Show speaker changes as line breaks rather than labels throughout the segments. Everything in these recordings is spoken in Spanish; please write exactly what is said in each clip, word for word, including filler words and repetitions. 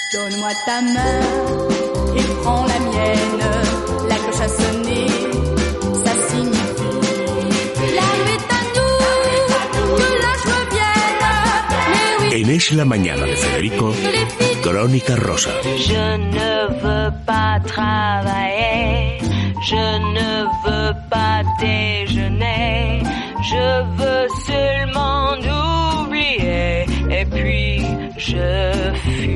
Donne-moi ta main et prends la mienne. La cloche a sonné, ça signifie la est à nous, que la joie vienne. Mais oui.
En Es la Mañana de Federico, Crónica Rosa.
Je ne veux pas travailler, je ne veux pas déjeuner, je veux seulement oublier et puis je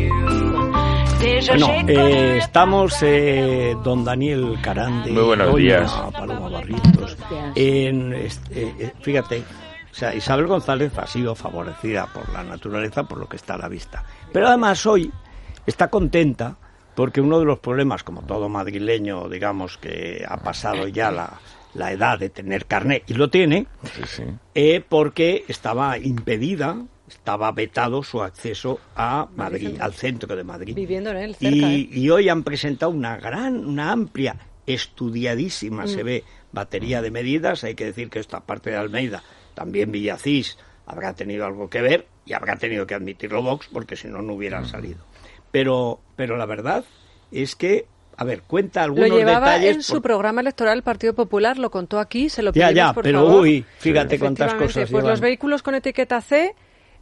fume.
Bueno, eh, estamos eh, don Daniel Carande,
muy buenos
doña
días.
Paloma Barrientos. En, este, eh, fíjate, o sea, Isabel González ha sido favorecida por la naturaleza, por lo que está a la vista. Pero además hoy está contenta porque uno de los problemas, como todo madrileño, digamos, que ha pasado ya la, la edad de tener carné, y lo tiene,
Sí, sí.
eh, porque estaba impedida, estaba vetado su acceso a Madrid, al centro de Madrid.
Viviendo en él, cerca.
Y,
¿eh?
y hoy han presentado una gran, una amplia, estudiadísima,
Mm.
se ve, batería de medidas. Hay que decir que esta parte de Almeida, también Villacís, habrá tenido algo que ver y habrá tenido que admitirlo Vox, porque si no, no hubieran salido. Pero, pero la verdad es que, a ver, cuenta algunos
Lo llevaba
detalles.
en su
por-
programa electoral el Partido Popular, lo contó aquí, se lo
Ya,
pedimos,
ya,
por
pero
favor.
uy, fíjate cuántas
Efectivamente,
cosas
pues
llevan.
los vehículos con etiqueta C,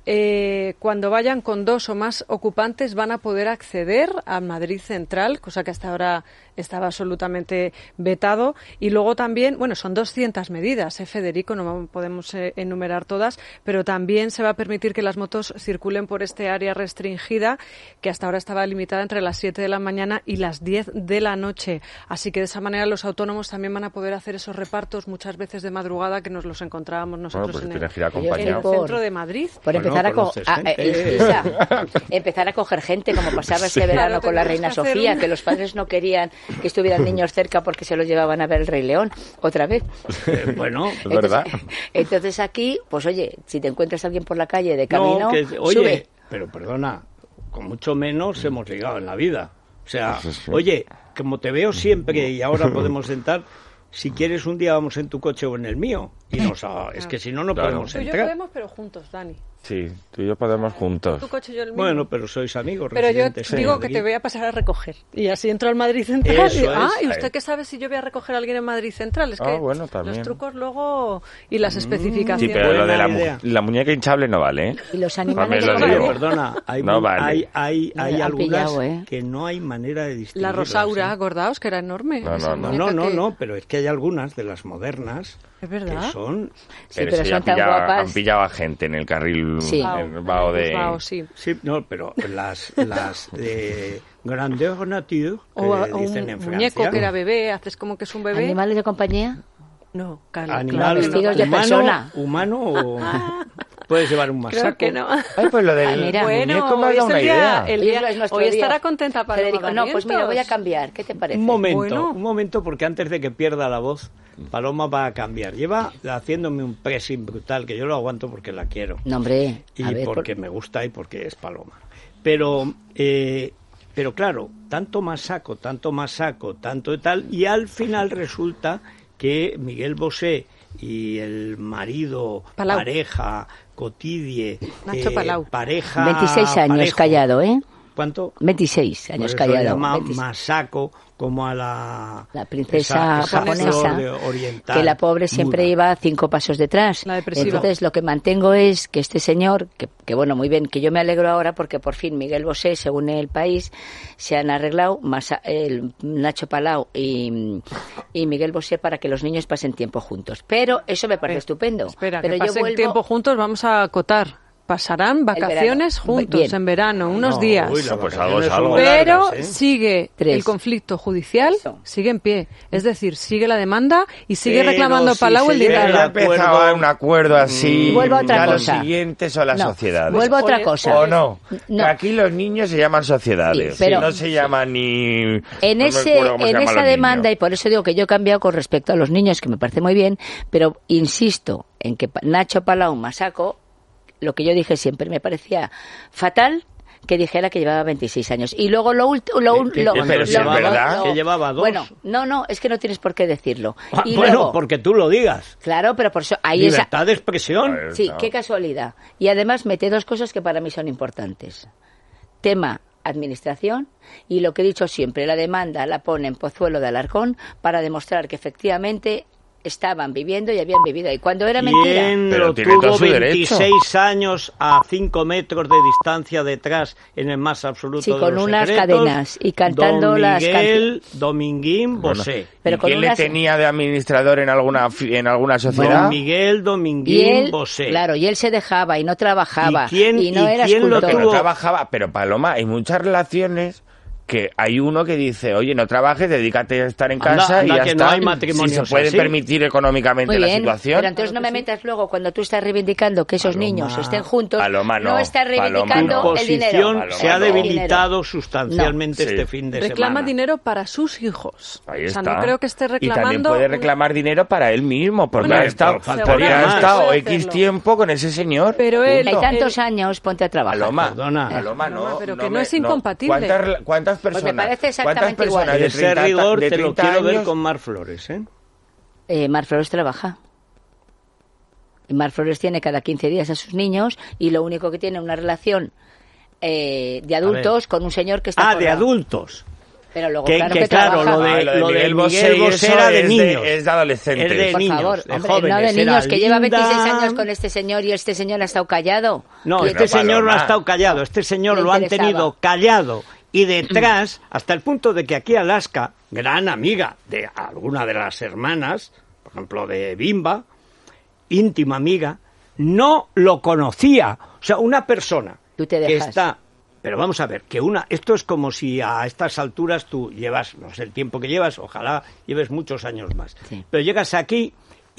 eh, cuando vayan con dos o más ocupantes, van a poder acceder a Madrid Central, cosa que hasta ahora estaba absolutamente vetado. Y luego también, bueno, son doscientas medidas, ¿eh, Federico? No podemos eh, enumerar todas, pero también se va a permitir que las motos circulen por este área restringida, que hasta ahora estaba limitada entre las siete de la mañana y las diez de la noche. Así que de esa manera los autónomos también van a poder hacer esos repartos muchas veces de madrugada que nos los encontrábamos nosotros
pues
en,
tienes
el,
que ir acompañado.
en el
Por-
centro de Madrid.
Por
Bueno,
empezar a, co-
conoces
a-
gente.
eh, Isa, empezar a coger gente, como pasaba este
Sí.
verano
Claro,
con la
tenemos
reina
que hacer
Sofía,
un-
que los padres no querían que estuvieran niños cerca porque se los llevaban a ver el Rey León, otra vez.
Eh, bueno,
Es verdad.
Entonces, entonces aquí, pues oye, si te encuentras a alguien por la calle de camino,
no, que, oye,
sube.
pero perdona, con mucho menos hemos llegado en la vida. O sea,
Sí, sí.
oye, como te veo siempre y ahora podemos sentar, si quieres un día vamos en tu coche o en el mío. Y nos, ah, es que si no, no
Claro.
podemos
Tú y yo
entrar.
podemos, pero juntos, Dani.
Sí, tú y yo podemos juntos.
Tu coche y yo el mío.
Bueno, pero sois amigos.
Pero yo
residentes en
digo
Madrid.
que te voy a pasar a recoger. Y así entro al Madrid Central.
Eso
y, ah,
es.
¿y usted qué sabe si yo voy a recoger a alguien en Madrid Central? Es
Ah,
que
bueno, también.
los trucos luego y las
Sí,
especificaciones.
pero lo de la,
Buena idea.
mu- la muñeca hinchable no vale, ¿eh?
Y los
También
animales
lo
de
Oye,
digo.
colores.
perdona, hay,
No
mu-
vale.
hay, hay,
Me
hay
han
algunas
pillado, ¿eh?
que no hay manera de distinguir.
La Rosaura, acordaos que era enorme.
No,
esa
no, no.
No,
muñeca
no, no,
que-
no, pero es que hay algunas de las modernas
Es verdad.
que son...
Sí,
pero
pero
si
son
han
tan
pillado,
guapas.
han pillado a gente en el carril,
Sí.
en el vaho de...
Vao, sí.
Sí, no, pero las, las de grandeur nature, que
O, o
dicen
un
en
muñeco
Francia,
que era bebé, haces como que es un bebé.
¿Animales de compañía?
No, Carlos.
animal
claro que no.
vestidos de
humano,
persona.
humano o puedes llevar un masaco.
Creo que no.
Ay, pues lo del
Ah, mira.
muñeco me ha
hoy
dado
es
una
el día,
idea.
el
Hoy
día-
es nuestro
hoy
día.
estará contenta para
Federico, no, pues mira, voy a cambiar. ¿Qué te parece?
Un momento,
Bueno.
un momento, porque antes de que pierda la voz, Paloma va a cambiar. Lleva haciéndome un pressing brutal, que yo lo aguanto porque la quiero.
No, hombre,
Y
a ver, por-
porque me gusta y porque es Paloma. Pero, eh, pero claro, tanto más saco, tanto más saco, tanto de tal, y al final resulta que Miguel Bosé y el marido,
Palau.
pareja, cotidie,
Nacho Palau.
pareja...
veintiséis años
parejo.
callado, ¿eh?
¿Cuánto?
veintiséis años
Por eso
callado.
llama
veintiséis.
Masaco, como a la...
La princesa
esa- esa
japonesa,
flor de oriental,
que la pobre siempre
muda.
iba cinco pasos detrás.
La depresiva.
Entonces, lo que mantengo es que este señor, que, que bueno, muy bien, que yo me alegro ahora porque por fin Miguel Bosé, según el país, se han arreglado Masa- el Nacho Palau y, y Miguel Bosé para que los niños pasen tiempo juntos. Pero eso me parece estupendo.
Espera,
Pero
que
yo
pasen
vuelvo-
tiempo juntos, vamos a acotar. Pasarán vacaciones
verano.
juntos
Bien.
en verano, unos
No,
días.
uy, las
Pues
vacaciones
algo es
son
algo.
muy
Pero
largas, ¿eh?
sigue
Tres.
el conflicto judicial,
Eso.
sigue en pie. Es decir, sigue la demanda y sigue
Pero
reclamando
si
Palau
se
el
llega
Ya
el
dinero.
acuerdo-
empezaba un acuerdo así.
Mm. Vuelvo a otra
ya
cosa.
Los siguientes son las
No,
sociedades.
vuelvo a otra
Oye,
cosa.
¿O no?
No.
Que aquí los niños se llaman sociedades.
Sí, pero-
no se llaman ni...
En,
no me
ese,
acuerdo cómo se
en
llaman
esa
los
demanda, y
niños.
por eso digo que yo he cambiado con respecto a los niños, que me parece muy bien, pero insisto en que Pa- Nacho Palau Masaco, lo que yo dije siempre, me parecía fatal que dijera que llevaba veintiséis años. Y luego lo último... Lo,
¿Qué- qué-
lo-
qué- pero
lo-
si es
lo-
verdad
lo-
que llevaba dos?
Bueno, no, no, es que no tienes por qué decirlo.
Ah,
Y
bueno,
luego-
porque tú lo digas.
Claro, pero por eso... Ahí esa,
Libertad de expresión.
Joder.
sí,
No.
qué casualidad. Y además mete dos cosas que para mí son importantes. Tema administración, y lo que he dicho siempre, la demanda la pone en Pozuelo de Alarcón para demostrar que efectivamente estaban viviendo y habían vivido ahí. Cuando era mentira.
¿Quién
Pero
lo
tiene todo
tuvo
su derecho.
veintiséis años a cinco metros de distancia detrás en el más absoluto
Sí,
de
con
los
unas
secretos?
cadenas y cantando
Don
las
Miguel Dominguín
Bueno,
Bosé.
Pero
¿Y
con
quién
unas-
le tenía de administrador en alguna fi- en alguna sociedad?
Don Miguel
Y
Dominguín
él,
Bosé.
claro, y él se dejaba y no trabajaba
¿Y quién-
y no
y
era
quién lo
escultor.
Que no
tuvo?
trabajaba, pero Paloma, hay muchas relaciones que hay uno que dice, oye, no trabajes, dedícate a estar en
Anda,
casa
anda
y ya
que no
está.
hay matrimonios
si se puede
así.
permitir económicamente
Muy
la
bien,
situación.
pero entonces no me metas luego cuando tú estás reivindicando que esos
Paloma.
niños estén juntos,
Paloma, no.
estás
Paloma,
reivindicando
no.
el dinero.
Posición
Paloma,
se ha
no.
debilitado sustancialmente
No.
este
Sí.
fin de
Reclama
semana.
dinero para sus hijos.
Ahí
o sea,
está.
no creo que esté
Y también
reclamando...
puede
una-
reclamar dinero para él mismo, porque
Bueno,
ha estado,
por falta
porque
de
ha
más.
estado
Puede
X
hacerlo.
tiempo con ese señor.
Pero él...
Hay
él-
tantos años, ponte a trabajar.
Paloma,
Perdona.
Paloma,
Paloma,
no,
pero
no
que no
me-
es incompatible.
¿Cuántas, rela- cuántas
Pues me
personas?
parece
¿Cuántas
exactamente igual.
personas
De
de
ese
treinta,
rigor
de
te lo
treinta
quiero ver
años?
con Mar Flores, ¿eh?
Eh, Mar Flores trabaja. Y Mar Flores tiene cada quince días a sus niños y lo único que tiene una relación eh, de adultos con un señor que está
Ah, de
forrado.
adultos.
Pero luego,
Que,
claro
que
que,
claro,
trabaja.
lo de,
Ah, lo de
lo de
Miguel
Miguel
Bosé y
Bosé
eso
era de
es de-
niños.
es de adolescentes.
Es de
Por
niños,
favor,
de
hombre,
jóvenes.
no de
Era
niños, que lleva veintiséis
linda.
años con este señor y este señor ha estado callado.
No,
Y
este
Pero,
señor no ha
Paloma.
estado callado, este señor
Le
lo han
interesaba.
tenido callado y detrás, hasta el punto de que aquí Alaska, gran amiga de alguna de las hermanas, por ejemplo de Bimba, íntima amiga, no lo conocía. O sea, una persona
Tú te
que
dejas.
está... Pero vamos a ver, que una, esto es como si a estas alturas tú llevas, no sé el tiempo que llevas, ojalá lleves muchos años más,
Sí.
pero llegas aquí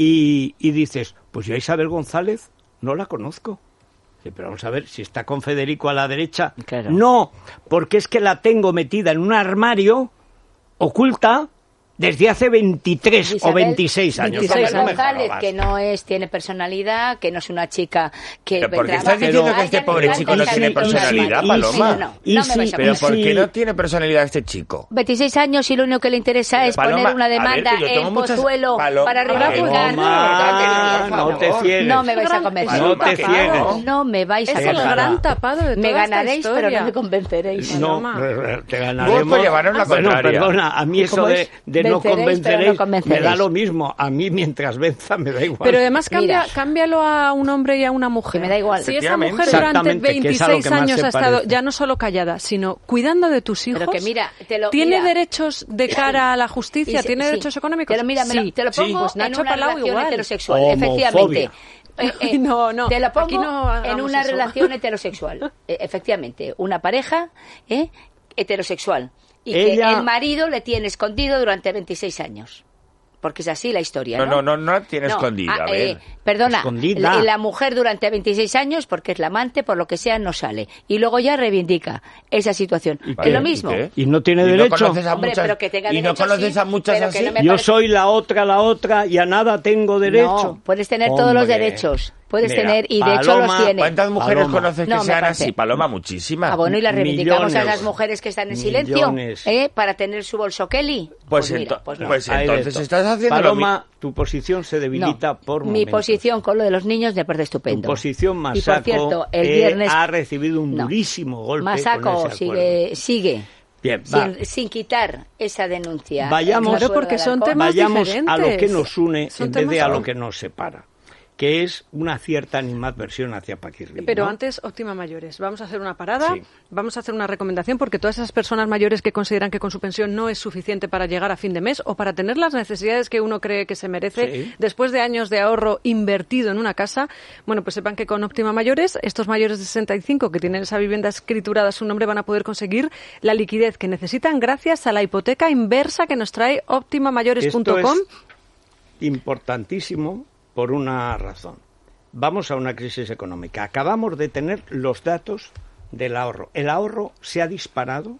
y, y dices, pues yo a Isabel González no la conozco. Sí, pero vamos a ver, si está con Federico a la derecha,
Claro.
no, porque es que la tengo metida en un armario, oculta, desde hace veintitrés o
Isabel-
veintiséis años.
veintiséis
Hombre, no me
González,
jodas.
que no es, tiene personalidad, que no es una chica que...
¿Pero por qué
trabaja-
estás diciendo que este
Ay, ya
pobre
me
chico no
encanta
tiene
esa
personalidad,
historia.
Paloma?
No, no,
Y
no me
sí,
vais a
Pero
y
¿por
sí.
qué no tiene personalidad este chico?
veintiséis años y lo único que le interesa es
Paloma,
poner una
a ver,
demanda
que yo tengo
en
muchas-
Pozuelo
Palo-
para
Habrá
reivindicar.
Paloma,
No,
no te ciegues.
No me vais a
Gran-
convencer.
No te
que
ciegues.
no.
No me vais a
Es el
convencer.
gran tapado de toda
Me ganaréis,
esta
pero
historia.
no me convenceréis.
No,
Paloma.
re- te
Vos
ganaremos.
por llevarnos la
bueno,
contraria.
perdona, a mí eso
¿Cómo
de,
es?
de no
Venceréis, pero no
convenceréis me
convenceréis.
da lo mismo. A mí mientras venza me da igual.
Pero además cambia,
Mira.
cámbialo a un hombre y a una mujer.
Que me da igual.
Si esa
Efectivamente.
mujer durante
Exactamente, que es a lo
veintiséis
que más
años
se
ha estado
parece.
ya no solo callada, sino cuidando de tus hijos,
Pero que mira, te lo-
¿tiene
mira.
derechos de cara a la justicia?
Y se-
¿Tiene
sí.
derechos económicos?
Te lo, mira, me lo-
Sí.
te lo
Sí.
pongo
Pues
en
Nacho
una
Palau
relación
igual.
heterosexual,
Homofobia.
efectivamente. Eh, eh,
No, no,
Te lo pongo
aquí no
en
hagamos
una
eso.
relación heterosexual. Eh, efectivamente, una pareja eh, heterosexual. Y
Ella-
que el marido le tiene escondido durante veintiséis años. Porque es así la historia,
No,
¿no?
no, no, no la tiene escondida, a ver.
eh, perdona,
Escondida.
la, la mujer durante veintiséis años, porque es la amante, por lo que sea, no sale. Y luego ya reivindica esa situación.
¿Y
Es
qué?
lo mismo.
¿Y qué?
Y no tiene
¿Y
derecho.
No conoces a
Hombre,
muchas,
pero que tenga
¿Y no
derecho,
conoces
sí,
a muchas
pero que
así?
no me
Yo
parece-
soy la otra, la otra, y a nada tengo derecho.
No, puedes tener todos los
Hombre.
derechos. Puedes
Mira,
tener, y de hecho
Paloma,
los tiene.
¿Cuántas mujeres
Paloma.
conoces que
No, me
sean
parece.
así? Paloma, muchísimas.
Ah, bueno, y las reivindicamos a
Millones.
las mujeres que están en silencio,
Millones.
¿eh? Para tener su bolso Kelly.
Pues,
mira,
ento-
pues no.
pues
Hay de
entonces
esto.
estás haciendo lo
Paloma, tu posición se debilita
No,
por
mi
momentos.
posición con lo de los niños me parece
Tu
estupendo.
posición,
Y
Masaco,
por cierto, el
eh,
viernes
ha recibido un
No.
durísimo golpe
Masaco
con ese
sigue, sigue
Bien, va.
sin, sin quitar esa denuncia.
Vayamos-
en
Claro, porque
Consuelo
son
de Alarcón.
temas
Vayamos
diferentes.
a lo que nos une
Son
en vez de
temas-
a lo que nos separa, que es una cierta animadversión hacia Paquirri.
Pero
¿no?
antes, Óptima Mayores. Vamos a hacer una parada,
Sí.
vamos a hacer una recomendación, porque todas esas personas mayores que consideran que con su pensión no es suficiente para llegar a fin de mes o para tener las necesidades que uno cree que se merece
Sí.
después de años de ahorro invertido en una casa, bueno, pues sepan que con Óptima Mayores, estos mayores de sesenta y cinco que tienen esa vivienda escriturada a su nombre van a poder conseguir la liquidez que necesitan gracias a la hipoteca inversa que nos trae óptima mayores punto com.
Esto es importantísimo por una razón. Vamos a una crisis económica. Acabamos de tener los datos del ahorro. El ahorro se ha disparado,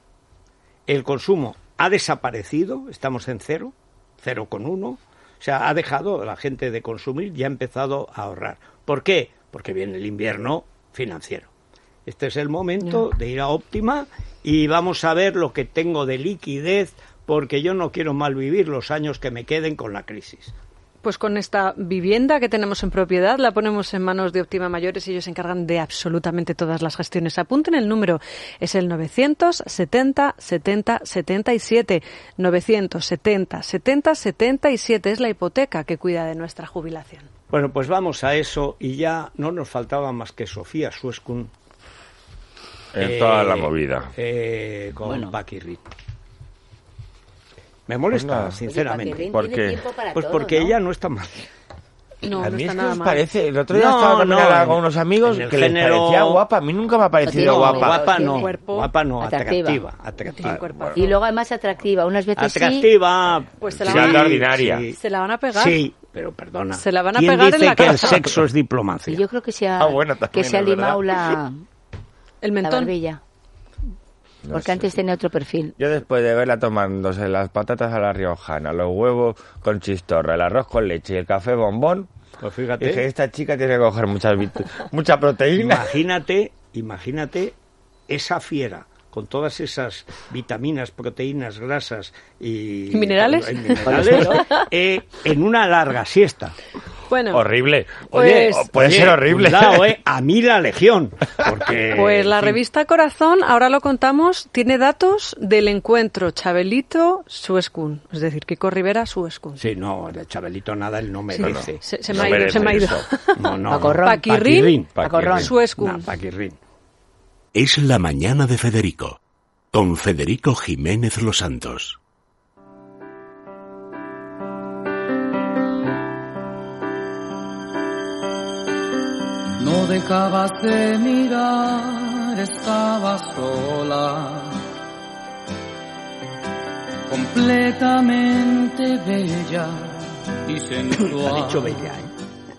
el consumo ha desaparecido, estamos en cero, cero con uno. O sea, ha dejado la gente de consumir y ha empezado a ahorrar. ¿Por qué? Porque viene el invierno financiero. Este es el momento de ir a Óptima y vamos a ver lo que tengo de liquidez, porque yo no quiero malvivir los años que me queden con la crisis.
Pues con esta vivienda que tenemos en propiedad, la ponemos en manos de Optima Mayores y ellos se encargan de absolutamente todas las gestiones. Apunten el número, es el novecientos setenta setenta setenta y siete. novecientos setenta setenta setenta y siete es la hipoteca que cuida de nuestra jubilación.
Bueno, pues vamos a eso y ya no nos faltaba más que Sofía Sueskun.
En
eh,
toda la movida.
Eh, con
Bueno.
Paquirri. Me molesta,
Pues
sinceramente.
¿Por qué?
Pues porque ella no está mal.
No,
A
no
mí
está
es que
nada
os
mal.
parece, el otro día
No,
estaba también
no,
hablando
en-
con unos amigos
en el
que les
género-
parecía guapa, a mí nunca me ha parecido
No,
guapa.
Guapa
tiene
no,
cuerpo.
guapa no,
Atractiva.
atractiva.
Tiene
atractiva.
un cuerpo.
Y luego además atractiva, unas veces
Atractiva.
Pues se la
Sí,
van a-
ordinaria.
Sí,
Se la van a pegar.
sí, pero perdona.
Se la van a
¿Quién
pegar en
dice
la
que
cara?
el sexo es
sí.
diplomacia?
Y yo creo que se ha,
Ah, bueno, también
que se ha
es verdad.
limado la,
El
la
mentón.
barbilla.
No
Porque
sé.
antes tenía otro perfil.
Yo después de verla tomándose las patatas a la riojana, los huevos con chistorra, el arroz con leche y el café bombón,
Pues fíjate.
dije, esta chica tiene que coger muchas vit- mucha proteína.
Imagínate, imagínate esa fiera con todas esas vitaminas, proteínas, grasas y
¿Y minerales?
y minerales, eh, en una larga siesta.
Bueno,
Horrible.
Pues-
Oye, puede
Oye,
ser horrible.
cuidado, eh, a mí la legión. Porque,
pues la
en fin,
revista Corazón, ahora lo contamos, tiene datos del encuentro Chabelito-Sueskun. Es decir, Kiko Rivera-Sueskun.
Sí, no, de Chabelito nada, él no merece.
Se, se
No
me ha ido,
merece
se me ha ido.
eso.
No, no.
Pacorrón.
no.
Paquirrín,
Pacorrón.
Sueskun.
No, Paquirrín.
Es la mañana de Federico, con Federico Jiménez Los Santos.
No dejabas de mirar, estabas sola, completamente bella y sensual.
Ha dicho bella, ¿eh?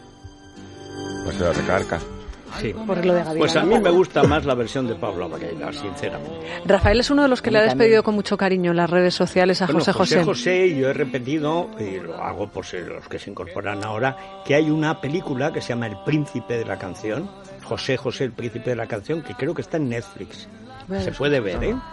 Pues se lo recarga.
Sí.
Por lo de Gaviria.
Pues a mí me gusta más la versión de Pablo Aguilera, sinceramente.
Rafael es uno de los que
A
le ha
mí
despedido
también.
con mucho cariño en las redes sociales a
Bueno,
José José.
José José, yo he repetido, y lo hago por si los que se incorporan ahora, que hay una película que se llama El Príncipe de la Canción, José José, el Príncipe de la Canción, que creo que está en Netflix.
Bueno,
Se puede ver, ¿eh?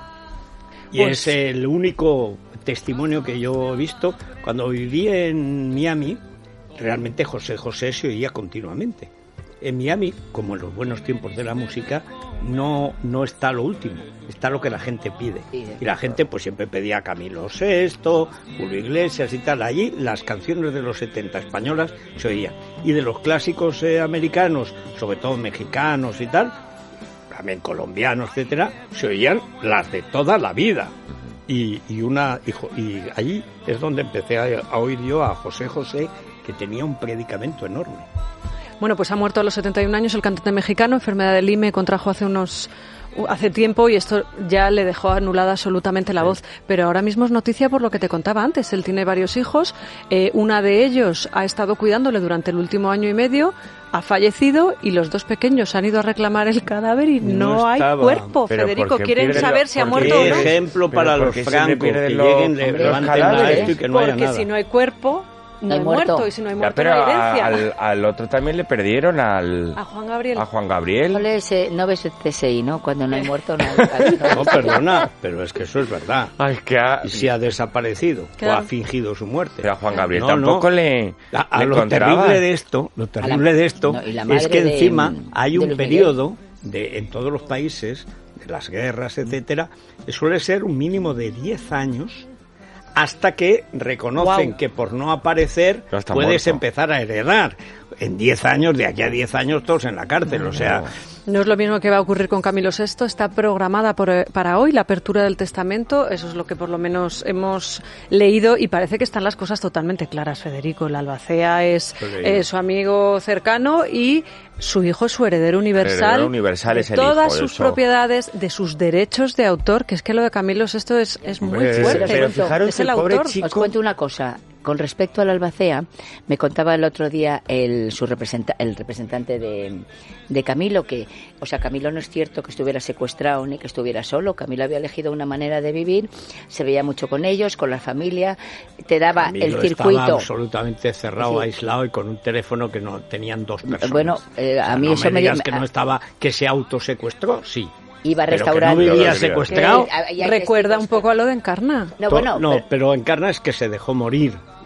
Y
Pues-
es el único testimonio que yo he visto. Cuando viví en Miami, realmente José José se oía continuamente. En Miami, como en los buenos tiempos de la música, no, no está lo último, está lo que la gente pide. Y la gente pues siempre pedía Camilo sexto, Julio Iglesias y tal. Allí las canciones de los setenta españolas se oían. Y de los clásicos eh, americanos, sobre todo mexicanos y tal, también colombianos, etcétera, se oían las de toda la vida. Y, y una y, jo- y allí es donde empecé a, a oír yo a José José, que tenía un predicamento enorme.
Bueno, pues ha muerto a los setenta y un años el cantante mexicano, enfermedad del I M E, contrajo hace unos hace tiempo y esto ya le dejó anulada absolutamente la voz. Pero ahora mismo es noticia por lo que te contaba antes. Él tiene varios hijos, eh, una de ellos ha estado cuidándole durante el último año y medio, ha fallecido y los dos pequeños han ido a reclamar el cadáver y no,
No
hay
estaba.
cuerpo.
Pero
Federico,
porque
¿quieren
pierden
saber
lo-
si ha
porque-
muerto o
Qué
no?
ejemplo
Pero
para
¿por
los
qué siempre
francos, que
pierden los-
lleguen, le
hombre,
levanten
los
a
cadáveres?
esto y que no haya
Porque
nada.
si no hay cuerpo, no,
No hay
hay muerto.
muerto.
Y si no hay
Ya,
muerto,
pero
no hay
a-
herencia.
al, al otro también le perdieron al
A Juan Gabriel.
a Juan Gabriel.
No lees, eh, no ves el C S I, ¿no? Cuando no hay muerto, no hay...
No, perdona, pero es que eso es verdad.
Ay, que a,
Y si ha desaparecido
Claro.
o ha fingido su muerte.
pero a Juan Gabriel
No,
tampoco
no.
le,
A, a
le
lo
encontraba.
terrible de esto, lo terrible de esto
no, y la
es
madre
que
de-
encima hay
de
un
Luis
periodo de en todos los países de las guerras, etcétera, que suele ser un mínimo de diez años hasta que reconocen
Guau.
que por no aparecer
Ya está
puedes
muerto.
empezar a heredar. En diez años, de aquí a diez años, todos en la cárcel, o sea...
No es lo mismo que va a ocurrir con Camilo sexto. Está programada por, eh, para hoy la apertura del testamento. Eso es lo que por lo menos hemos leído y parece que están las cosas totalmente claras, Federico. El albacea es
Lo he leído.
eh, su amigo cercano y su hijo es su heredero universal.
Heredero universal
de
es el
todas
hijo,
sus
eso.
propiedades, de sus derechos de autor, que es que lo de Camilo sexto es, es muy
Hombre,
fuerte.
pero fijaros
es el
el pobre
autor.
chico-
Os cuento una cosa. Con respecto al albacea, me contaba el otro día el, su representa, el representante de, de Camilo que, o sea, Camilo no es cierto que estuviera secuestrado ni que estuviera solo. Camilo había elegido una manera de vivir, se veía mucho con ellos, con la familia, te daba
Camilo
el
estaba
circuito.
absolutamente cerrado,
Sí.
aislado y con un teléfono que no tenían dos personas.
Bueno, eh, a
O sea,
mí
no
eso
me
me-
digas que
a-
no estaba, que se autosecuestró, sí.
Iba a
Pero que
restaurar.
no vivía
Que-
secuestrado.
Que- hay- hay
Recuerda
testigos
un poco a lo de Encarna.
No,
To-
bueno,
no,
pero-
pero Encarna es que se dejó morir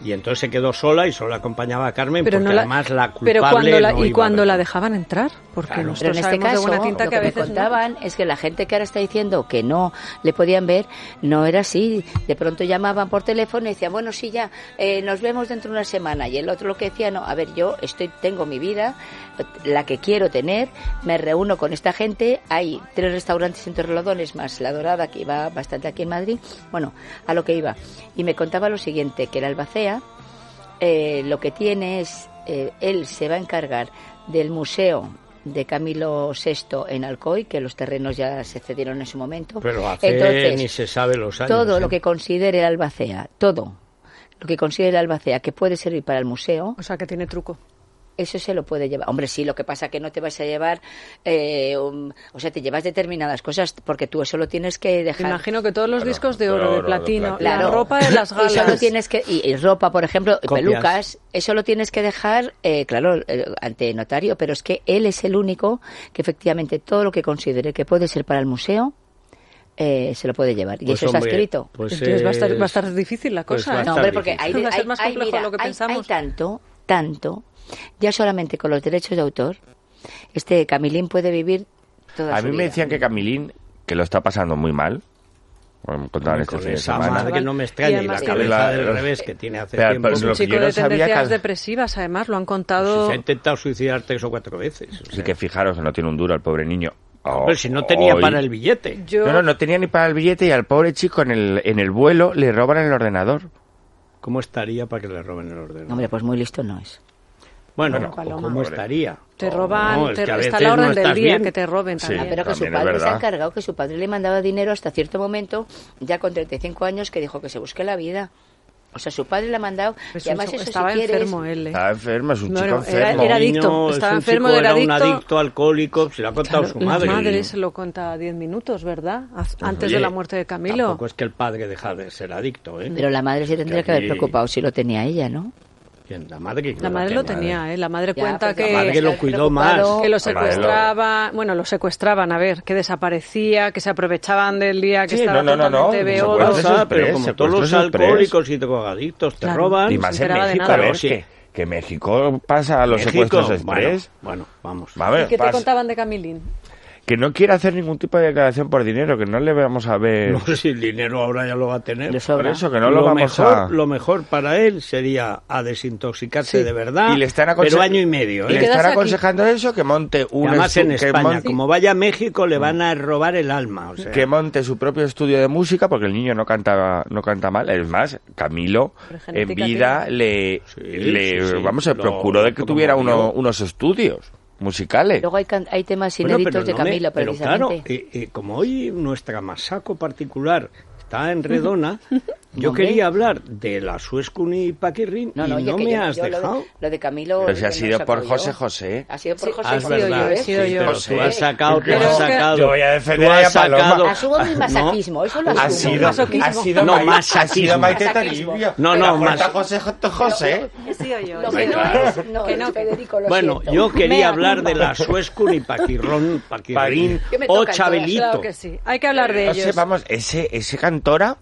Y entonces se quedó sola y solo acompañaba a Carmen,
pero
porque
no la,
además la culpable
pero cuando la,
no
y
iba
cuando
a ver.
la dejaban entrar, porque
Claro.
nosotros
Pero en este
sabemos
caso,
de buena tinta
lo
que a
que me
veces no.
contaban es que la gente que ahora está diciendo que no le podían ver, no era así. De pronto llamaban por teléfono y decían, bueno, sí, ya, eh, nos vemos dentro de una semana. Y el otro lo que decía, no, a ver, yo estoy tengo mi vida, la que quiero tener, me reúno con esta gente, hay tres restaurantes en Torrelodones, más La Dorada, que iba bastante aquí en Madrid, bueno, a lo que iba. Y me contaba lo siguiente, que el Albacea, eh, lo que tiene es, eh, él se va a encargar del museo de Camilo sexto en Alcoy, que los terrenos ya se cedieron en su momento.
Pero hace
Entonces,
ni se sabe los años.
todo
¿eh?
lo que considere el Albacea, todo lo que considere el Albacea que puede servir para el museo,
O sea, que tiene truco.
eso se lo puede llevar. Hombre, sí, lo que pasa que no te vas a llevar, eh, un- o sea, te llevas determinadas cosas porque tú eso lo tienes que dejar.
Imagino que todos los
Claro,
discos de
de
oro, de
oro, de
platino,
platino.
la
Claro.
ropa de las galas.
Eso lo tienes que, y, y ropa, por ejemplo,
Copias.
pelucas, eso lo tienes que dejar, eh, claro, eh, ante notario, pero es que él es el único que efectivamente todo lo que considere que puede ser para el museo, eh, se lo puede llevar. Y
Pues,
eso está
hombre,
escrito.
pues
Entonces va a estar,
es-
va a estar difícil la
pues
cosa.
va a
¿eh?
No,
estar
hombre, porque
difícil.
hay,
Va a ser
hay-
más
hay-
complejo
mira,
de lo que
hay-
pensamos.
hay tanto, tanto, ya solamente con los derechos de autor, este Camilín puede vivir toda
A
su
mí me
vida.
decían que Camilín, que lo está pasando muy mal, me contaban este
Con
fin de
esa
semana.
madre que no me extraña y,
además
la
que-
cabeza
La-
del revés que tiene hace
Pero-
tiempo.
pero
Es un
lo que
chico
yo no
de
sabía
tendencias
que-
depresivas, además, lo han
Pues
contado.
se ha intentado suicidar tres o cuatro veces. o
Así
sea.
que fijaros que no tiene un duro el pobre niño. Oh,
Pero si no tenía
hoy-
para el billete.
Yo,
No, no, no tenía ni para el billete y al pobre chico en el, en el vuelo le roban el ordenador.
¿Cómo estaría para que le roben el ordenador?
Hombre, pues muy listo no es.
Bueno,
Bueno,
¿cómo
Paloma.
estaría?
te roban,
No, es
te-
que a
está
veces
la orden
no
del
estás
día
bien.
que te roben
Sí.
también.
Ah, pero que su
también es
padre se ha
verdad.
encargado, que su padre le mandaba dinero hasta cierto momento, ya con treinta y cinco años, que dijo que se busque la vida. O sea, su padre le ha mandado,
Pues
y además
eso,
eso
estaba
si quieres,
enfermo él. ¿eh?
Estaba enfermo, es un
No,
chico
no, era-
enfermo.
era
El
adicto,
niño es
estaba
un
enfermo,
chico,
era
era un
adicto.
adicto alcohólico, se lo ha contado
Claro,
su
la
madre.
madre
y-
se lo cuenta diez minutos, ¿verdad? Haz-
Pues,
Antes
oye,
de la muerte de Camilo.
Tampoco es que el padre deja de ser adicto, ¿eh?
pero la madre se tendría
Que
que haber
aquí-
preocupado si lo tenía ella, ¿no?
¿Quién? La madre.
La madre lo tenía, ¿eh? La madre
Ya,
cuenta
pues
que...
la
madre lo
estar
cuidó
preocupado,
más.
que lo
La madre lo-
secuestraban, bueno, lo secuestraban, a ver, que desaparecía, que se aprovechaban del día que
Sí,
estaba
no, no, no, no,
totalmente
por
beodo.
supuesto.
Pasa, pero
Express,
como
se
todos los
puso Express.
alcohólicos y drogadictos te
Claro.
roban.
Y
no
más
se
en
enteraba de
México,
nada.
a ver,
Pero sí.
que, que México pasa a los
México,
secuestros express.
Bueno, bueno, vamos.
A ver,
¿Y qué te
pasa-
contaban de Camilín?
que no quiere hacer ningún tipo de declaración por dinero, que no le vamos a ver.
No sé si el dinero ahora ya lo va a tener.
Le sobra.
Por eso, que no lo, vamos
mejor,
a...
lo mejor para él sería a desintoxicarse
Sí.
de verdad,
Y le están aconse-
pero año y medio.
Le
¿eh?
quedarse
están
aquí.
aconsejando eso, que monte
Y
un...
además en
estu- que
España,
monte-
como vaya a México, le van a robar el alma. O sea,
que monte su propio estudio de música, porque el niño no canta no canta mal. Es más, Camilo
Pero
en
genética
vida
tiene.
le,
Sí,
le
sí, sí.
vamos, se
Lo-
procuró de que
como
tuviera
murió.
uno- unos estudios musicales.
Luego hay, can- hay temas
Bueno,
inéditos
pero
de
no me-
Camilo,
pero claro,
precisamente.
eh, eh, como hoy nuestra masaco particular está en Redona, yo
Hombre.
quería hablar de la Suescuni y Paquirrín
No, no,
y
oye,
no
que
me
yo-
has
yo lo de-
dejado.
Lo de Camilo...
Pero si ha
que no
sido
he
por
sacado
José
yo.
José.
Ha sido por
Sí,
José
Ah, es
José.
verdad,
he sido
sí,
yo.
pero
José.
tú has sacado, tú
Pero
has
es que-
sacado.
Yo voy a defender
tú
ahí a
has sacado-
Paloma.
Asumo mi masaquismo, eso lo
Ha
asumo.
sido,
Masoquismo.
ha sido,
No,
Mai-
masaquismo.
ha sido Maite
Masaquismo.
Taribio.
No,
La
no,
puerta
mas-
José J. José.
He sido yo.
Lo
he
que
sido
no
yo.
es, no,
Que
es
no, que-
Federico, lo
Bueno,
siento.
yo quería
Mea
hablar de
culpa.
la Suescun y Paquirrón, Paquirrín
¿Qué me
o
tocan todas?
Chabelito.
Claro que sí. Hay que hablar de
No sé,
ellos.
vamos, ese, ese cantora,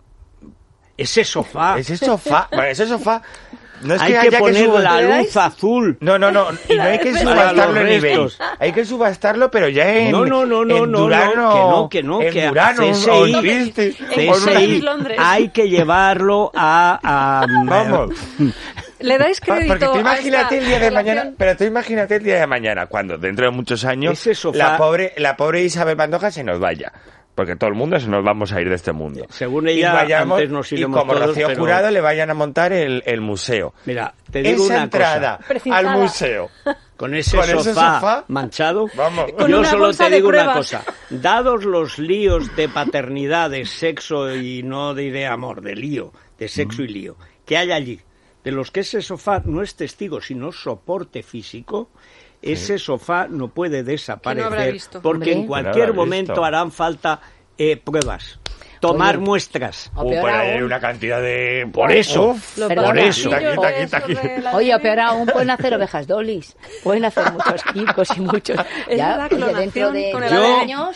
Ese sofá.
ese sofá, bueno, ese sofá, no es
Hay
que
que
haya
poner
suba-
la
¿Le dais?
luz azul.
No, no, no, y no hay que
Para
subastarlo
los
en eBay.
restos.
Hay que subastarlo, pero ya en,
No, no, no, no,
en
no,
Durano,
no, que no, que no,
en
que a
Durano,
C S I,
o en Christie,
en
o en una-
C S I,
Londres.
hay que llevarlo a... a
Vamos.
¿Le dais
Pa-
crédito
Porque tú
a
imagínate
esta
el día de
relación?
mañana, pero tú imagínate el día de mañana, cuando dentro de muchos años
Ese sofá-
la pobre, la pobre Isabel Pantoja se nos vaya. Porque todo el mundo se nos vamos a ir de este mundo.
Según
Y
ella,
vayamos-
antes nos
y
iremos
como
todos,
Rocío
pero-
Jurado le vayan a montar el, el museo.
Mira, te digo
Esa
una
entrada
cosa.
Precintada.
al museo.
Con ese,
con
sofá,
ese sofá,
manchado,
vamos.
Con
yo
una
solo
bolsa
te
de
digo una
pruebas.
cosa. Dados los líos de paternidad, de sexo y no diré amor, de lío, de sexo y lío, que hay allí, de los que ese sofá no es testigo, sino soporte físico, ese sofá no puede desaparecer,
habrá visto?
porque
Hombre.
en
Que
cualquier
no habrá
momento
visto.
harán falta eh, pruebas, tomar
Oye.
muestras.
O
Uh,
peor
por ahí hay
aún.
una cantidad de...
Por eso,
Uf.
Los
Perdona.
por eso.
barbatillos
Quita, quita,
esos
quita,
de la
Oye, o
tele.
peor aún, pueden hacer ovejas dolis. Pueden hacer muchos tipos y muchos.
Es
ya,
la
oye, dentro
clonación
de
con el
diez
A D N.
años...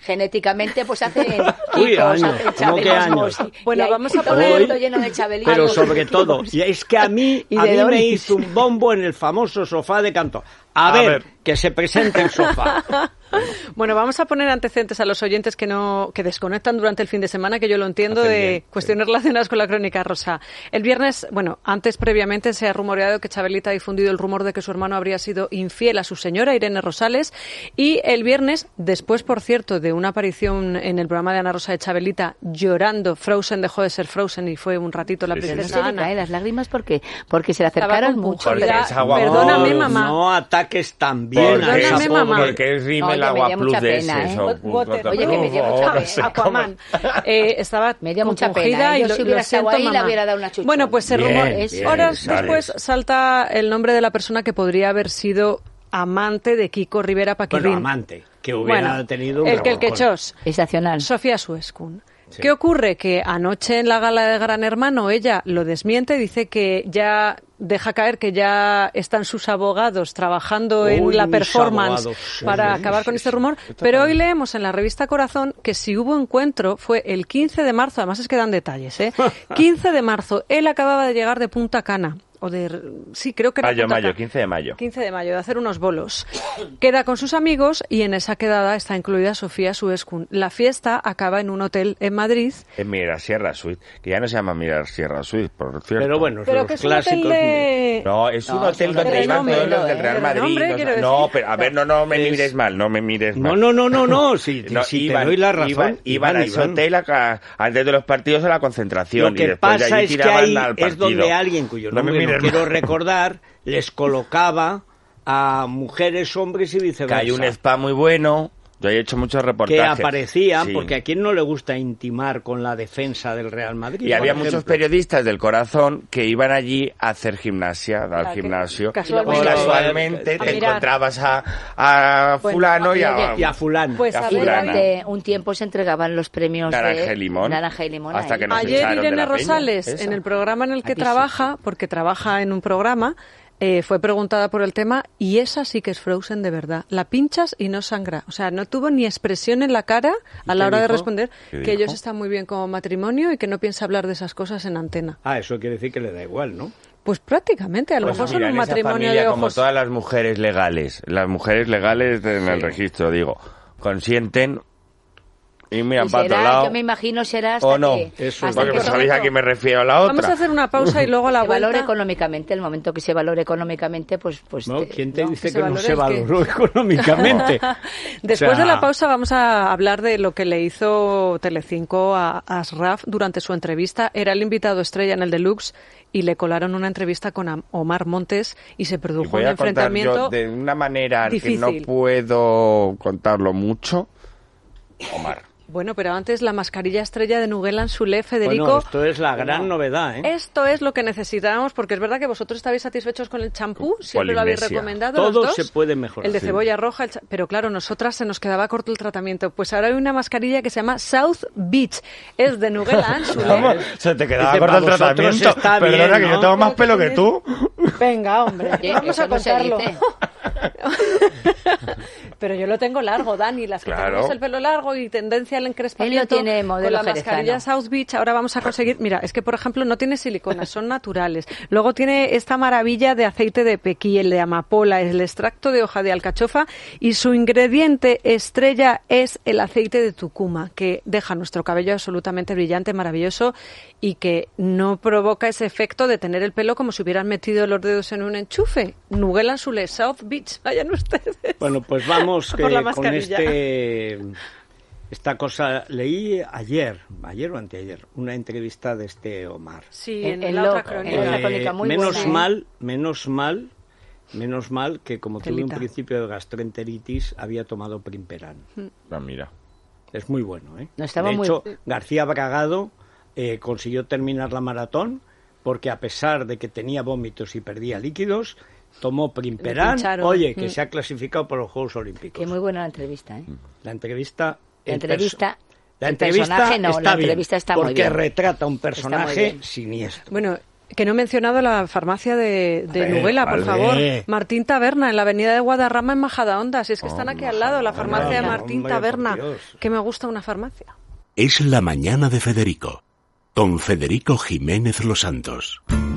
genéticamente pues hacen
Uy,
Kikos,
años,
hacen
¿cómo qué
chabelismos.
años?
y-
Bueno,
y hay
vamos a
todo
poner-
el mundo lleno de chabelitos.
Pero sobre todo, y es que a mí,
Y
a
de
mí me
Doris.
hizo un bombo en el famoso sofá de Canto. A,
A
ver,
ver.
que se presente el sofá.
Bueno, vamos a poner antecedentes a los oyentes que no que desconectan durante el fin de semana, que yo lo entiendo,
Hacen
de
bien,
cuestiones relacionadas con la crónica rosa. El viernes, bueno, antes previamente se ha rumoreado que Chabelita ha difundido el rumor de que su hermano habría sido infiel a su señora, Irene Rosales, y el viernes, después, por cierto, de una aparición en el programa de Ana Rosa de Chabelita llorando, Frozen dejó de ser Frozen y fue un ratito la
Sí, sí,
Pero no
princesa
se le
Ana.
caen las lágrimas porque porque se le
Estaba
acercaron
con
mucho.
Porque
Mira,
es agua
perdóname,
plus.
mamá.
No ataques tan bien a
Perdóname,
esa
porque,
mamá.
pobre.
porque es Rimmel
Oye, me
Agua
dio
Plus
mucha
de
pena,
ese.
¿eh?
eso,
Water-
Oye, que me dio
por
mucha
favor,
pena.
no sé
Aquaman. Eh, estaba
Me dio mucha
compungida
pena, ¿eh?
y
Yo
lo-
si hubiera
lo
estado
siento,
ahí, le
mamá.
hubiera dado una chuchona.
Bueno, pues se
Bien,
rumor.
bien,
Horas
sales.
después salta el nombre de la persona que podría haber sido amante de Kiko Rivera Paquirrín.
Bueno, amante, que hubiera
Bueno,
tenido un
el que el
revolcón.
quechos.
Sensacional.
Sofía Suescun.
Sí.
¿Qué ocurre? Que anoche en la gala de Gran Hermano ella lo desmiente, dice que ya deja caer que ya están sus abogados trabajando
Uy,
en la
mis
performance
abogados, sí,
para
sí,
acabar
sí,
con
sí.
este rumor,
Esto
pero
también.
hoy leemos en la revista Corazón que si hubo encuentro fue el quince de marzo, además es que dan detalles, ¿eh? quince de marzo, él acababa de llegar de Punta Cana. O de, sí, creo que era
Mayo,
Punta
mayo,
Cana.
quince de mayo.
quince de mayo, de hacer unos bolos. Queda con sus amigos y en esa quedada está incluida Sofía Suescun. La fiesta acaba en un hotel en Madrid.
Es Mirar Sierra Suite, que ya no se llama Mirar Sierra Suite, por cierto.
Pero bueno,
Pero
los
que es un hotel
clásicos.
de...
No, es un
No,
hotel
es un
donde
hotel
iban
de
todos los
nombre,
del Real
¿eh?
Madrid.
De nombre,
los-
quiero
no,
decir.
pero a ver, no, no me
Es-
mires mal, no me mires mal.
No, no, no, no, no, si,
No,
si
iban-
te doy la razón.
Iban, iban a ese
Iván.
hotel a ca- antes de los partidos a la concentración.
Lo que
y después de
pasa
allí
es que
tiraban
ahí
al
es
partido.
donde alguien, cuyo
No me
nombre no
mires
quiero
mal.
recordar, les colocaba a mujeres, hombres y
Que
viceversa.
hay un spa muy bueno. Yo he hecho muchos reportajes.
que aparecían,
Sí.
porque a quién no le gusta intimar con la defensa del Real Madrid.
Y había
por
muchos
ejemplo.
periodistas del Corazón que iban allí a hacer gimnasia, al
Ah, que
gimnasio.
casualmente-
Y casualmente
A
te
mirar.
encontrabas a, a
Bueno,
fulano y a...
oye,
Y a fulano.
Pues
Y a
a
Y
ver,
fulana.
durante un tiempo se entregaban los premios
Naranja
de
y limón.
Naranja y limón.
Hasta
ahí.
que nos
Ayer
echaron de
Irene
la peña.
Rosales,
Esa.
en el programa en el que
A ti sí.
trabaja, porque trabaja en un programa, eh, fue preguntada por el tema y esa sí que es Frozen de verdad. La pinchas y no sangra. O sea, no tuvo ni expresión en la cara a la
qué
hora de
dijo?
responder
¿Qué
que
dijo?
ellos están muy bien como matrimonio y que no piensa hablar de esas cosas en antena.
Ah, eso quiere decir que le da igual, ¿no?
Pues prácticamente, a lo
Pues
mejor son
mira,
un
en esa
matrimonio
familia,
de
como
ojos.
todas las mujeres legales, las mujeres legales en el registro, digo, consienten y miran
Y
para otro
será,
lado.
yo me imagino será hasta
O no.
que,
Eso,
hasta
Porque
que
no
todo
sabéis a
esto
quién me refiero a la otra.
Vamos a hacer una pausa y luego a la
se valore
vuelta.
económicamente. El momento que se valore económicamente, pues... pues
¿No?
te-
¿Quién te
¿no?
dice
que se
que, no
valore
se
el que-
valoró económicamente?
Después
O sea,
de la pausa vamos a hablar de lo que le hizo Telecinco a Asraf durante su entrevista. Era el invitado estrella en el Deluxe y le colaron una entrevista con Am- Omar Montes y se
Y
produjo
voy
un
a contar
enfrentamiento.
yo de una manera
difícil.
que no puedo contarlo mucho. Omar.
Bueno, pero antes la mascarilla estrella de Nuguelan Sule, Federico.
Bueno, esto es la gran novedad, ¿eh?
Esto es lo que necesitábamos, porque es verdad que vosotros estáis satisfechos con el champú, siempre lo habéis
Polinesia.
recomendado.
Todo
los dos.
se puede mejorar.
El de
Sí.
cebolla roja, el cha- pero claro, nosotras se nos quedaba corto el tratamiento. Pues ahora hay una mascarilla que se llama South Beach. Es de Nuguelan Sule.
¿Cómo? Se te quedaba
Dice,
corto el
para vosotros
tratamiento.
está
Perdona,
bien,
que
¿no?
yo tengo más pelo que tú.
Venga, hombre,
Oye,
vamos
eso
a
no se
contarlo.
dice.
Pero yo lo tengo largo, Dani. Las que
Claro.
tenemos el pelo largo y tendencia al encrespamiento.
Él lo tiene modelo
con la
jerezano.
mascarilla South Beach ahora vamos a conseguir... Mira, es que, por ejemplo, no tiene silicona, son naturales. Luego tiene esta maravilla de aceite de pequí, el de amapola, el extracto de hoja de alcachofa y su ingrediente estrella es el aceite de tucuma, que deja nuestro cabello absolutamente brillante, maravilloso y que no provoca ese efecto de tener el pelo como si hubieran metido los dedos en un enchufe. Nuguelan Sule, South Beach, vayan ustedes.
Bueno, pues vamos
Por
que
la
con
mascarilla.
este esta cosa. Leí ayer, ayer o anteayer, una entrevista de este Omar.
Sí,
En-
en,
en
la
lo-
otra
en
crónica.
otra
Eh,
crónica muy
menos
buena, ¿eh?
mal, menos mal, menos mal que como tuve
Telita.
un principio de gastroenteritis había tomado Primperan.
No, mira.
Es muy bueno, ¿eh?
No, estaba
de
muy-
hecho, García Bragado eh, consiguió terminar la maratón porque a pesar de que tenía vómitos y perdía líquidos, tomó Primperan.
pincharon.
Oye, que
Mm.
se ha clasificado por los Juegos Olímpicos.
Que muy buena la entrevista, ¿eh?
La entrevista...
La
el
entrevista-
perso- La
el
entrevista
personaje no,
está
la
bien,
entrevista está muy
porque
bien.
retrata un
Está muy
personaje
bien.
siniestro.
Bueno, Que no he mencionado la farmacia de, de
A ver,
Nubela, por
vale.
favor. Martín Taberna, en la avenida de Guadarrama, en Majadahonda. Si es que están aquí al lado, la farmacia de
Majadahonda,
Martín
hombre, por
Taberna.
Dios.
Que me gusta una farmacia.
Es la mañana de Federico, con Federico Jiménez Los Santos.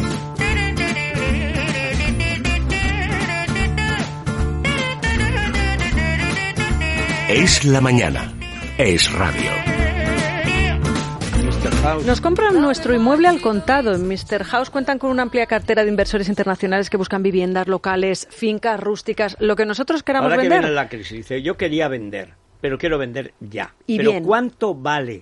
Es la mañana. Es radio.
mister House.
Nos compran nuestro inmueble al contado. En mister House cuentan con una amplia cartera de inversores internacionales que buscan viviendas locales, fincas rústicas, lo que nosotros queramos
Ahora que
vender.
viene la crisis, dice, yo quería vender, pero quiero vender ya.
Y
pero
bien.
¿cuánto vale?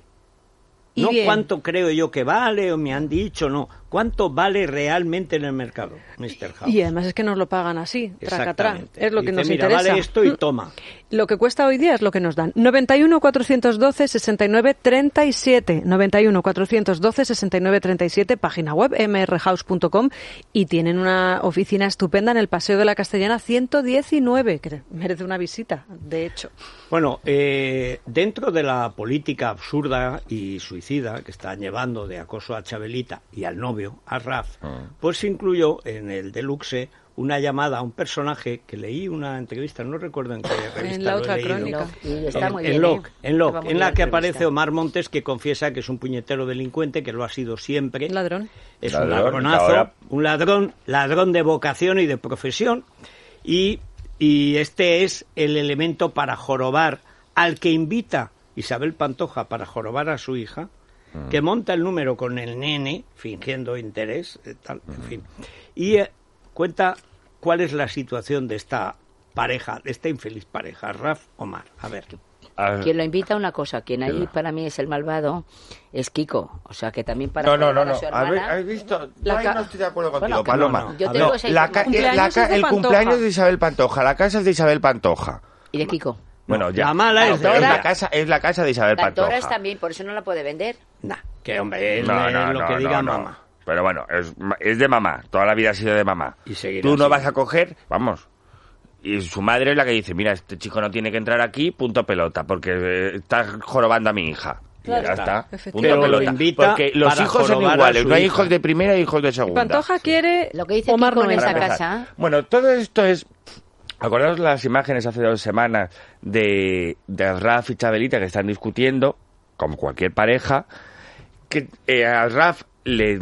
Y
No
bien.
cuánto creo yo que vale o me han dicho, no. ¿Cuánto vale realmente en el mercado, mister House?
Y además es que nos lo pagan así, tracatrá.
Exactamente.
Es lo que
Dice,
nos
mira,
interesa.
vale esto y toma.
Lo que cuesta hoy día es lo que nos dan. noventa y uno, cuatrocientos doce, sesenta y nueve, treinta y siete. noventa y uno, cuatrocientos doce, sesenta y nueve, treinta y siete. Página web eme erre house punto com. Y tienen una oficina estupenda en el Paseo de la Castellana ciento diecinueve, que merece una visita, de hecho.
Bueno, eh, dentro de la política absurda y suicida que están llevando de acoso a Chabelita y al novio, a Raf, pues se incluyó en el Deluxe una llamada a un personaje que leí una entrevista, no recuerdo en qué revista
En la
lo he
otra
leído.
crónica.
Y está
en,
muy
en
bien,
Locke,
¿eh?
en, Locke,
Estaba muy
en la
bien
que
la
aparece
entrevista.
Omar Montes, que confiesa que es un puñetero delincuente, que lo ha sido siempre.
Ladrón.
Es
Ladrón,
un ladronazo,
ahora-
un ladrón, ladrón de vocación y de profesión. Y, y este es el elemento para jorobar al que invita Isabel Pantoja para jorobar a su hija, que monta el número con el nene, fingiendo interés, eh, tal, en fin. Y eh, cuenta cuál es la situación de esta pareja, de esta infeliz pareja, Raf Omar. A ver.
Ah,
Quien lo invita a una cosa, quien ahí
Sí.
para mí es el malvado, es Kiko. O sea, que también para
No, no, no,
jorobar a
no.
su
A ver,
hermana-
¿has visto?
La
Yo ahí
ca-
no estoy de acuerdo
Bueno,
contigo,
que
Paloma.
no, no. Yo
A
tengo
ver,
esa
La ca-
información.
la
Cumpleaños
ca-
es de
el
Pantoja.
cumpleaños de Isabel Pantoja, la casa es de Isabel Pantoja.
Y de Kiko.
Bueno, ya.
La mala es de
es
ella.
la casa, es la casa de Isabel
Cantora
Pantoja.
es también, por eso no la puede vender.
Nah, que hombre, él,
No,
eh,
no,
lo
no,
que
no,
diga
no.
mamá.
Pero bueno, es, es de mamá. Toda la vida ha sido de mamá.
Y seguirá
Tú no
siendo.
vas a coger, vamos. Y su madre es la que dice, mira, este chico no tiene que entrar aquí, punto pelota, porque eh, está jorobando a mi hija. Y
Claro.
ya está, punto
Efectivamente.
Pero lo
pelota.
invita
Porque los
para
hijos son
jorobar a
iguales,
su
no hay
hija.
hijos de primera y hijos de segunda.
Pantoja quiere
Lo que dice
Omar
Kiko en
Noguera.
esa
Para
casa.
empezar. Bueno, todo esto es... Acordaos las imágenes hace dos semanas de, de Raf y Chabelita que están discutiendo, como cualquier pareja, que eh, a Raf le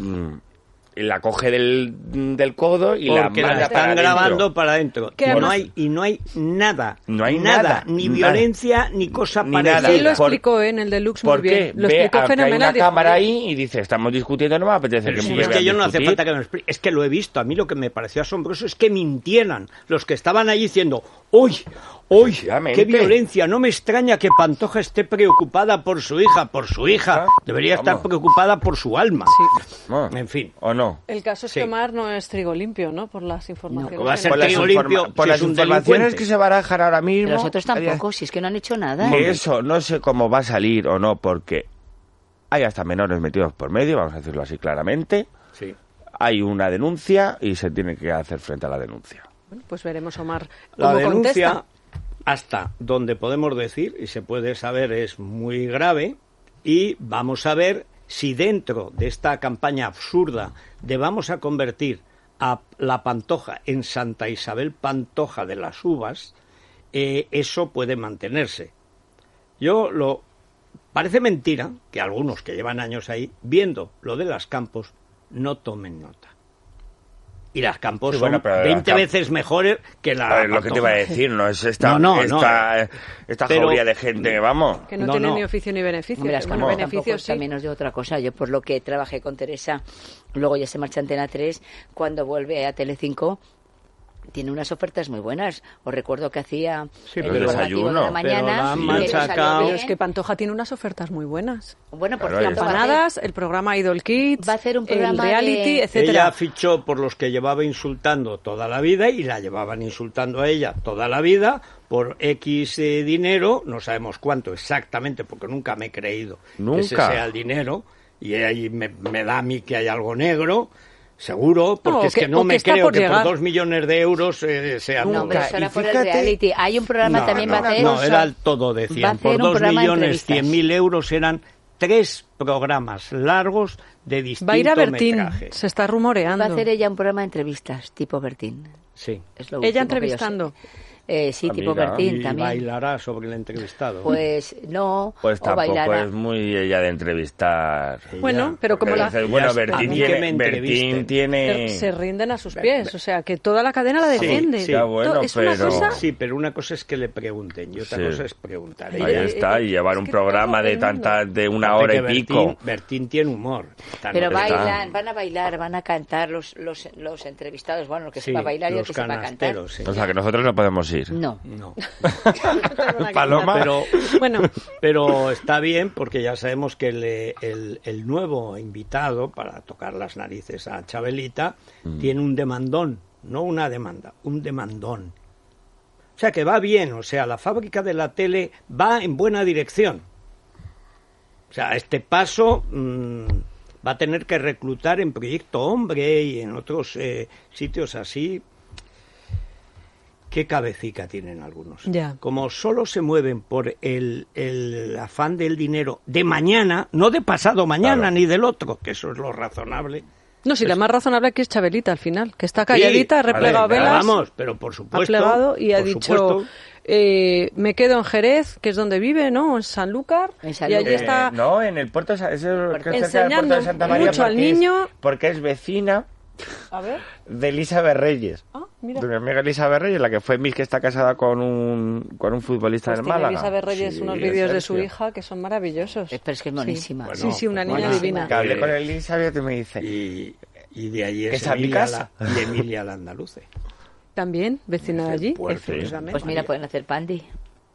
la coge del, del codo y
Porque
la
la
manda
están
para
grabando
adentro.
para adentro.
Que
Y no,
además-
hay, y no hay nada.
No hay nada,
Ni
nada.
violencia, ni cosa
Ni
parecida.
nada.
Sí, lo
Por-
explicó ¿eh? en el Deluxe muy
¿Por
bien.
qué?
Lo
Ve
explicó
a que hay
fenomenal.
una
dijo,
cámara
"Joder".
ahí y dice, estamos discutiendo, no me apetece
Pero
que
si
me
es
vean
que yo no hace
discutir".
falta que me lo explique. Es que lo he visto. A mí lo que me pareció asombroso es que mintieran los que estaban allí diciendo, ¡uy! ¡Uy!
Efectivamente.
¡Qué violencia! No me extraña que Pantoja esté preocupada por su hija. Por su hija.
Ah,
Debería
vamos.
estar preocupada por su alma.
Sí.
Bueno,
En fin.
¿o no?
El caso es
Sí.
que Omar no es trigo limpio, ¿no? Por las informaciones.
¿cómo va a
que
ser
Por
nos-
las,
trigo
informa-
limpio,
por
si
las
es un
informaciones
delincuente.
que se barajan ahora mismo...
Pero nosotros tampoco, si es que no han hecho nada.
Que eso no sé cómo va a salir o no, porque hay hasta menores metidos por medio, vamos a decirlo así claramente.
Sí.
Hay una denuncia y se tiene que hacer frente a la denuncia.
Bueno, pues veremos Omar
La
cómo
denuncia,
contesta.
hasta donde podemos decir, y se puede saber, es muy grave, y vamos a ver si dentro de esta campaña absurda de vamos a convertir a la Pantoja en Santa Isabel Pantoja de las Uvas, eh, eso puede mantenerse. Yo lo... Parece mentira que algunos que llevan años ahí, viendo lo de las Campos, no tomen nota. Y las Campos
Sí, bueno,
son
pero las
veinte
Camp-
veces mejores que la
A ver, lo que te iba a
Pantoja.
decir, no es esta,
No, no,
esta, esta
Pero-
jauría de gente, vamos.
Que no,
No,
tiene
no.
ni oficio ni beneficio.
Hombre, las
Bueno,
Campos
beneficios
tampoco
sí.
también os digo otra cosa. Yo por lo que trabajé con Teresa, luego ya se marcha a Antena tres, cuando vuelve a Telecinco, tiene unas ofertas muy buenas. Os recuerdo que hacía
Sí,
el
pero el
informativo de
desayuno.
la mañana.
Pero la han
que no salió
machacado.
bien.
Pero es que Pantoja tiene unas ofertas muy buenas.
Bueno, por
Claro,
cierto, va a hacer-
Campanadas, el programa Idol Kids,
Va a hacer un
el
programa
reality,
de-
etcétera.
Ella fichó por los que llevaba insultando toda la vida y la llevaban insultando a ella toda la vida por X eh, dinero, no sabemos cuánto exactamente porque nunca me he creído que ese
Nunca.
sea el dinero y ahí me, me da a mí que hay algo negro, seguro, porque
No,
es que,
que-
no
o que
me
está
creo
por
que
llegar.
por dos millones de euros eh, sea
No,
todo.
hombre,
Nunca.
eso era
Y
por el
fíjate-
reality. Hay un programa
No,
también
no,
va a hacer...
no, era el todo,
va a
decían.
hacer
Por
un
dos
programa de
millones
entrevistas.
cien mil euros eran tres programas largos de distinto
Va a ir a Bertín,
metraje.
se está rumoreando.
Va a hacer ella un programa de entrevistas, tipo Bertín.
Sí.
Es lo
Ella
último que yo sé.
entrevistando.
Eh, sí,
Ah,
tipo
mira.
Bertín
Y
también.
bailará sobre el entrevistado.
Pues no,
Pues
o
tampoco
bailará.
es muy ella de entrevistar.
Bueno, pero como la...
Dices, bueno,
Ya está.
Bertín
A mí que me
tiene,
entrevisten.
Bertín tiene...
Se rinden a sus pies, o sea, que toda la cadena la
Sí,
defiende.
sí.
Ya, bueno,
es una
pero-
cosa...
Sí, pero una cosa es que le pregunten y otra
Sí.
cosa es preguntar.
Ahí
Ella-
está, y llevar
es
un
que
programa
todo
de
el mundo-
tanta, de una
Aparte
hora y
que Bertín-
pico.
Bertín tiene humor. Esta
Pero
no está.
bailan, van a bailar, van a cantar los, los, los entrevistados. Bueno, el que
Sí,
sepa bailar y el
los
que sepa cantar.
canasteros, sí.
O sea, que nosotros no podemos ir.
No.
No.
Paloma.
Pero,
Bueno,
pero está bien porque ya sabemos que el, el- el nuevo invitado para tocar las narices a Chabelita tiene un demandón, no una demanda, un demandón. O sea que va bien, o sea, la fábrica de la tele va en buena dirección. O sea, este paso mm, va a tener que reclutar en Proyecto Hombre y en otros eh, sitios así. Qué cabecica tienen algunos.
Ya.
Como solo se mueven por el, el afán del dinero de mañana, no de pasado mañana
Claro.
ni del otro, que eso es lo razonable.
no, si la más razonable aquí es Chabelita al final, que está calladita, ha
Sí,
replegado
vale,
velas,
Vamos, pero por
ha
supuesto.
plegado y ha
por
dicho,
supuesto,
eh, me quedo en Jerez, que es donde vive, ¿no? En Sanlúcar,
En
y
Sanlúcar.
allí está...
Eh, no, en el puerto, es el- que es cerca del puerto
Enseñando
de Santa María
mucho al
porque es-
niño.
porque es vecina
A ver,
de Elizabeth Reyes.
ah, mira.
De mi amiga Elizabeth Reyes, la que fue Miss, que está casada con un, con un futbolista
Pues
del
tiene
Málaga.
Elizabeth Reyes
Sí,
unos
es
vídeos de su
Sergio.
hija que son maravillosos.
Eh, Pero es que es monísima.
Bueno,
sí, sí, una
pues
niña
buenísima.
divina.
Que hablé
Eh,
con Elizabeth y me dice...
Y, y de allí
Que
es
está en mi
Emilia,
casa.
la, y Emilia la Andaluce.
También, vecina de allí.
Puerto,
precisamente.
Pues mira, pueden hacer pandi.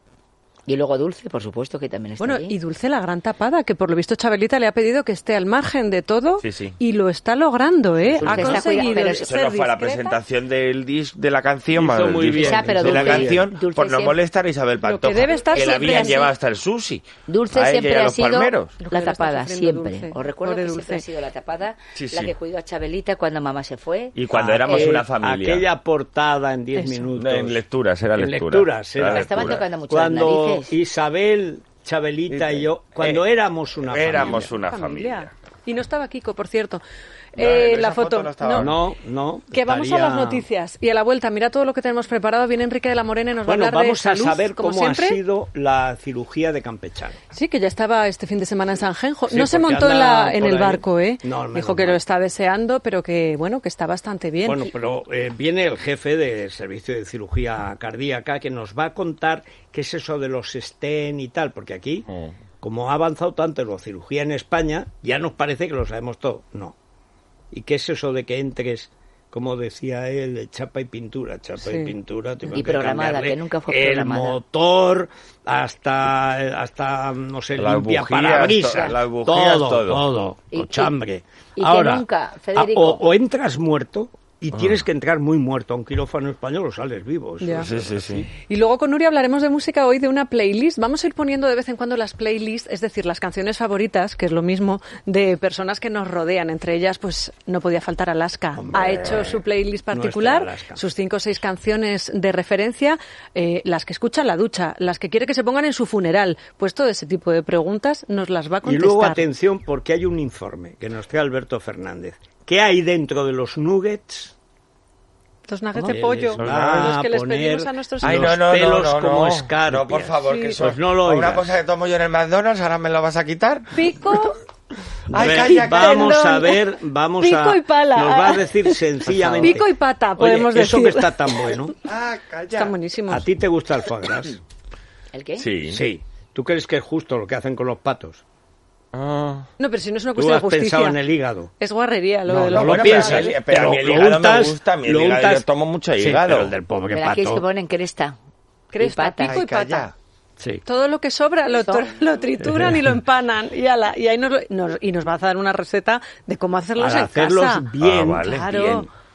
Y luego Dulce, por supuesto, que también está
Bueno,
allí.
y Dulce la gran tapada, que por lo visto Chabelita le ha pedido que esté al margen de todo
Sí, sí.
y lo está logrando, ¿eh?
Dulce
Ha
está
conseguido
cuidando, pero
ser
Eso no fue a la
discreta.
presentación del disc de la canción,
Hizo
bueno,
muy
del disc
bien,
Ya, pero
de la
Dulce-
canción
Dulce
por no
siempre-
molestar a Isabel Pantoja,
debe estar
que la
siempre
habían
así.
llevado hasta el sushi.
Dulce
a ella y
siempre
a
ha
los
sido
palmeros.
Lo que
la
debe estar
tapada,
sufriendo
siempre.
Dulce.
Os recuerdo
Pobre
que
Dulce.
siempre ha sido la tapada,
Sí,
la
sí.
que cuidó a Chabelita cuando mamá se fue.
Y cuando
Ah,
éramos
eh,
una familia.
Aquella portada en diez
Eso.
minutos.
En lecturas, era
En
lectura.
lecturas, era
Era
Me estaban
lectura.
tocando mucho las
Cuando
narices.
Isabel, Chabelita y yo, cuando
Eh,
éramos una
Éramos
familia.
una familia.
Y no estaba Kiko, por cierto.
No,
Eh,
en
la
esa
foto.
foto no estaba.
No, no.
Que vamos a
estaría-
las noticias. Y a la vuelta, mira todo lo que tenemos preparado. Viene Enrique de la Morena y nos
Bueno,
va a hablar
vamos
de
a
salud,
saber
como
cómo
siempre.
ha sido la cirugía de Campechano.
Sí, que ya estaba este fin de semana en San Genjo.
Sí,
no se
porque
montó en,
anda
la, en
por
el
ahí.
barco, ¿eh?
No, menos
Dijo que
mal.
lo está deseando, pero que, bueno, que está bastante bien.
Bueno, pero eh, viene el jefe del servicio de cirugía cardíaca que nos va a contar qué es eso de los stent y tal, porque aquí,
Mm.
como ha avanzado tanto la cirugía en España, ya nos parece que lo sabemos todo. No. ¿Y qué es eso de que entres, como decía él, de chapa y pintura? Chapa
Sí.
y pintura. tengo
Y programada,
cambiarle
que nunca fue
el
programada.
motor, hasta, hasta no sé,
Las
limpia
bujías,
parabrisas.
to- las bujías,
todo,
todo.
todo,
Y- y-
cochambre.
y que
Ahora,
nunca,
a-
Federico-
o, o entras muerto y tienes que entrar muy muerto a un quirófano español o sales vivo. Eso
Ya.
es
Sí, sí,
así.
sí.
Y luego con Nuria hablaremos de música hoy, de una playlist. Vamos a ir poniendo de vez en cuando las playlists, es decir, las canciones favoritas, que es lo mismo, de personas que nos rodean. Entre ellas, pues no podía faltar Alaska.
Hombre,
ha hecho su playlist particular,
nuestra Alaska.
sus cinco o seis canciones de referencia, eh, las que escucha en la ducha, las que quiere que se pongan en su funeral. Pues todo ese tipo de preguntas nos las va a
Y
contestar.
luego atención porque hay un informe que nos trae Alberto Fernández. ¿Qué hay dentro de los nuggets?
Los nuggets
Que
de pollo,
les va
los que
a
les
poner
pedimos a nuestros
Ay,
hijos.
no, no,
pelos
no, no,
como
no.
escarpias.
No, por favor,
Sí.
que eso
Pues no lo
una
oigas.
cosa que tomo yo en el McDonald's, ahora me lo vas a quitar.
Pico,
Ay,
Ve-
calla, calla.
vamos
Perdón.
a ver, vamos
Pico
a...
y pala.
Nos va a decir sencillamente...
pico y pata,
Oye,
podemos
eso
decir.
que está tan bueno.
Ah, calla.
Están buenísimos.
¿A ti te gusta el foie gras?
¿El qué?
Sí.
Sí. ¿Tú crees que es justo lo que hacen con los patos?
Ah.
No, pero si no es una
¿Tú
cuestión
has
de justicia.
pensado en el hígado?
Es guarrería lo
No,
de
no
los
lo
bueno,
piensas.
pero a mí- pero a
Lo-
mí el
lo
hígado me
untas-
gusta, a mí el
lo
hígado,
untas-
yo tomo mucho
Sí,
hígado.
pero el del pobre
Pero aquí es que
pato.
ponen cresta.
Cresta,
y pata.
pico y
Ay,
pata.
calla.
Sí.
Todo lo que sobra lo, tr- lo trituran y lo empanan y ala, y ahí nos, lo- nos- y nos va a dar una receta de cómo hacerlos
Para
en
hacerlos
casa.
bien,
Ah, vale.
Claro.
bien.